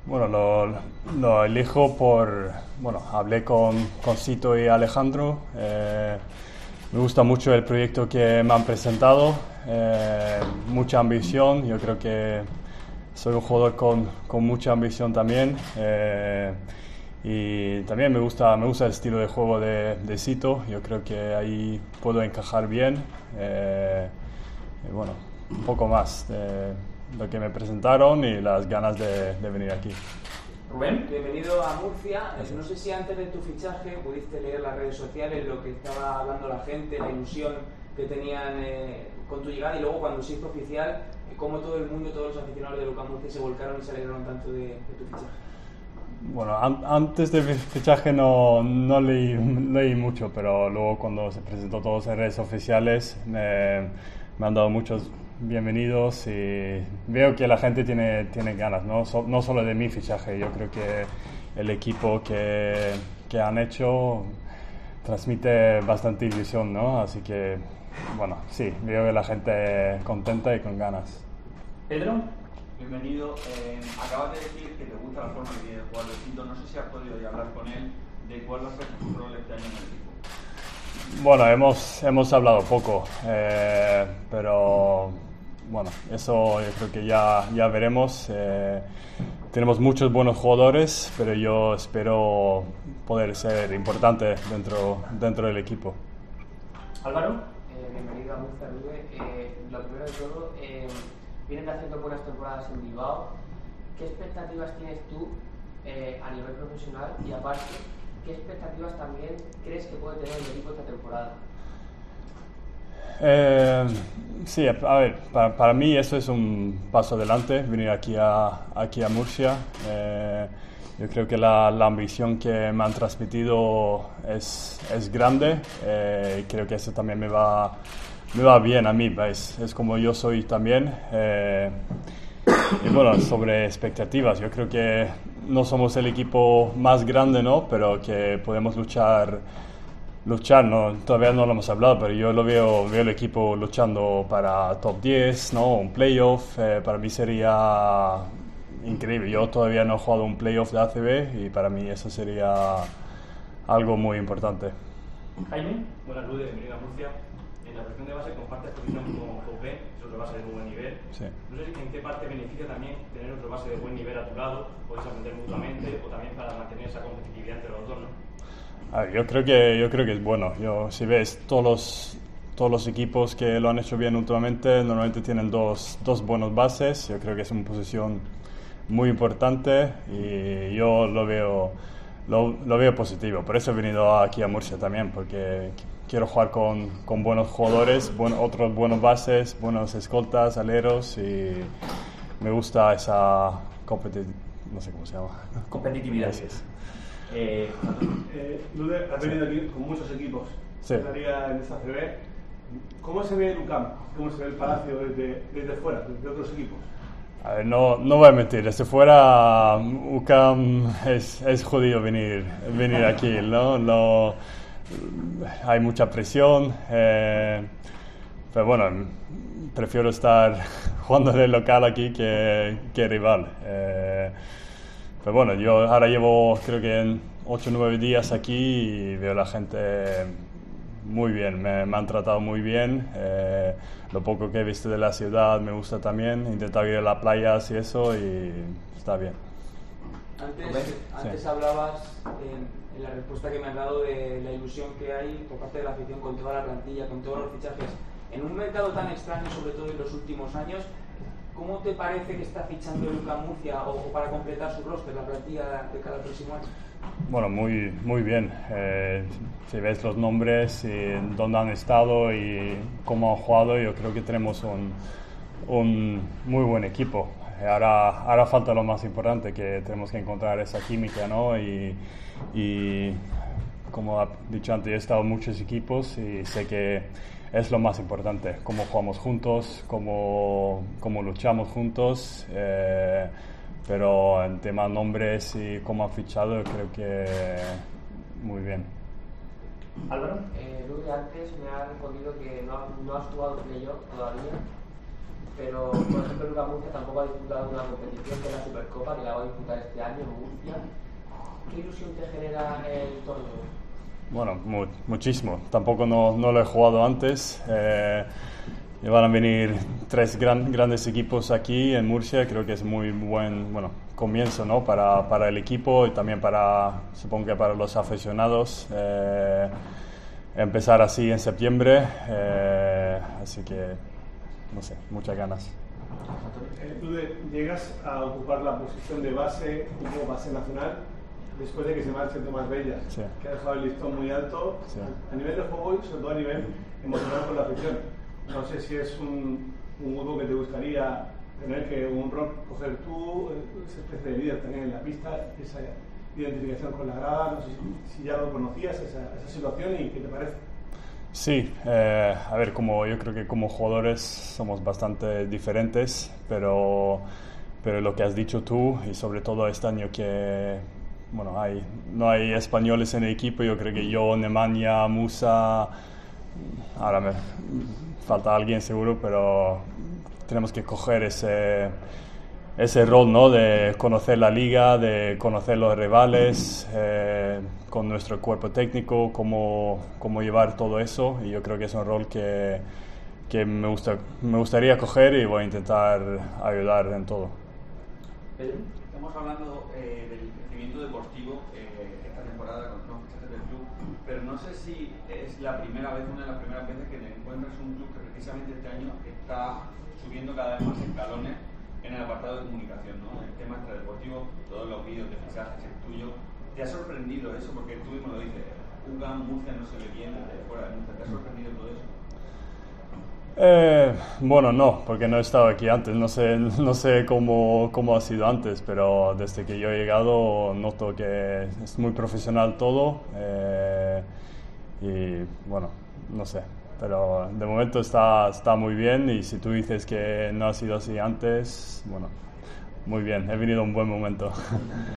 Bueno, lo elijo bueno, hablé con Cito y Alejandro. Me gusta mucho el proyecto que me han presentado, mucha ambición. Yo creo que soy un jugador con mucha ambición también. Y también me gusta el estilo de juego de Cito. Yo creo que ahí puedo encajar bien. Y bueno, un poco más de lo que me presentaron y las ganas de venir aquí. Rubén, bienvenido a Murcia. No sé si antes de tu fichaje pudiste leer las redes sociales, lo que estaba hablando la gente, la ilusión que tenían con tu llegada, y luego cuando se hizo oficial, cómo todo el mundo, todos los aficionados de UCAM Murcia se volcaron y se alegraron tanto de tu fichaje. Bueno, antes del fichaje no leí mucho, pero luego cuando se presentó todos en redes oficiales me han dado muchos bienvenidos y veo que la gente tiene ganas, no solo de mi fichaje. Yo creo que el equipo que han hecho transmite bastante ilusión, ¿no? Así que, bueno, sí, veo que la gente contenta y con ganas. Pedro, bienvenido. Acabas de decir que te gusta la forma que tiene de jugar el Cito. No sé si has podido ya hablar con él de cuál va a ser tu rol este año en el equipo. Bueno, hemos hablado poco, pero bueno, eso yo creo que ya veremos. Tenemos muchos buenos jugadores, pero yo espero poder ser importante dentro del equipo. Álvaro, bienvenido a Murcia, Rubén. Lo primero de todo, vienes haciendo buenas temporadas en Bilbao. ¿Qué expectativas tienes tú a nivel profesional? Y aparte, ¿qué expectativas también crees que puede tener el equipo esta temporada? Sí, a ver, para mí eso es un paso adelante, venir aquí a Murcia. Yo creo que la ambición que me han transmitido es grande, y creo que eso también me va bien a mí, ¿veis? Es como yo soy también. Y bueno, sobre expectativas, yo creo que no somos el equipo más grande, ¿no? Pero que podemos luchar, ¿no? Todavía no lo hemos hablado, pero yo veo el equipo luchando para top 10, ¿no? Un playoff, para mí sería increíble. Yo todavía no he jugado un playoff de ACB y para mí eso sería algo muy importante. Jaime. Buenas tardes, bienvenido a Murcia. En la posición de base compartes posición con Jope, es otro base de muy buen nivel. Sí. No sé en qué parte beneficia también tener otro base de buen nivel a tu lado, podéis aprender mutuamente o también para mantener esa competitividad entre los dos, ¿no? A ver, yo creo que es bueno. Si ves todos los equipos que lo han hecho bien últimamente, normalmente tienen dos buenos bases. Yo creo que es una posición muy importante y yo lo veo positivo. Por eso he venido aquí a Murcia también, porque quiero jugar con buenos jugadores, otros buenos bases, buenos escoltas, aleros, y me gusta esa no sé cómo se llama. Competitividad. Gracias. Lude, has venido aquí con muchos equipos. Sí. Estaría en esta CB. ¿Cómo se ve el UCAM? ¿Cómo se ve el Palacio desde fuera, desde otros equipos? A ver, no voy a mentir, desde fuera UCAM es jodido venir aquí, ¿no? Hay mucha presión, pero bueno, prefiero estar jugando en el local aquí que rival. Pero bueno, yo ahora llevo creo que en 8 o 9 días aquí y veo a la gente muy bien, me han tratado muy bien. Lo poco que he visto de la ciudad me gusta también. He intentado ir a las playas y eso, y está bien. Antes hablabas en la respuesta que me has dado de la ilusión que hay por parte de la afición con toda la plantilla, con todos los fichajes. En un mercado tan extraño, sobre todo en los últimos años, ¿cómo te parece que está fichando el UCAM Murcia o para completar su roster, la plantilla de cada próximo año? Bueno, muy bien. Si ves los nombres y dónde han estado y cómo han jugado, yo creo que tenemos un muy buen equipo. Ahora falta lo más importante, que tenemos que encontrar esa química, ¿no? Y como he dicho antes, he estado en muchos equipos y sé que es lo más importante, cómo jugamos juntos, cómo luchamos juntos. Pero en tema de nombres y cómo han fichado, creo que muy bien. Álvaro. Luis, antes me ha respondido que no has jugado playoff todavía. pero por ejemplo Lucas Murcia tampoco ha disputado una competición que es la Supercopa, que la va a disputar este año en Murcia. ¿Qué ilusión te genera el torneo? Bueno, muchísimo. Tampoco no lo he jugado antes. Y van a venir 3 grandes equipos aquí en Murcia. Creo que es muy buen comienzo, ¿no? para el equipo y también supongo que para los aficionados. Empezar así en septiembre. Así que, no sé, muchas ganas. Tú llegas a ocupar la posición de base como base nacional después de que se marche Tomás Bellas, sí, que ha dejado el listón muy alto, sí, a nivel de juego y sobre todo a nivel emocional con la afición. No sé si es un hueco que te gustaría tener, que un rol coger tú, esa especie de líder también en la pista, esa identificación con la grada. No sé si ya lo conocías, esa situación, y qué te parece. Sí, a ver, yo creo que como jugadores somos bastante diferentes, pero lo que has dicho tú, y sobre todo este año que no hay españoles en el equipo, yo creo que yo, Nemanja, Musa, ahora me falta alguien seguro, pero tenemos que coger ese rol, ¿no? De conocer la liga, de conocer los rivales, con nuestro cuerpo técnico, cómo llevar todo eso, y yo creo que es un rol que me gustaría coger y voy a intentar ayudar en todo. Estamos hablando del crecimiento deportivo esta temporada con los fichajes del club, pero no sé si es una de las primeras veces que te encuentras un club que precisamente este año está subiendo cada vez más escalones en el apartado de comunicación, ¿no? El tema extradeportivo, todos los vídeos de fichajes, el tuyo. ¿Te ha sorprendido eso? Porque tú mismo lo dices, Murcia no se ve bien desde fuera de Murcia. ¿Te ha sorprendido todo eso? Bueno, no, porque no he estado aquí antes, no sé cómo ha sido antes, pero desde que yo he llegado noto que es muy profesional todo, y bueno, no sé, pero de momento está muy bien, y si tú dices que no ha sido así antes, bueno, muy bien, he venido a un buen momento.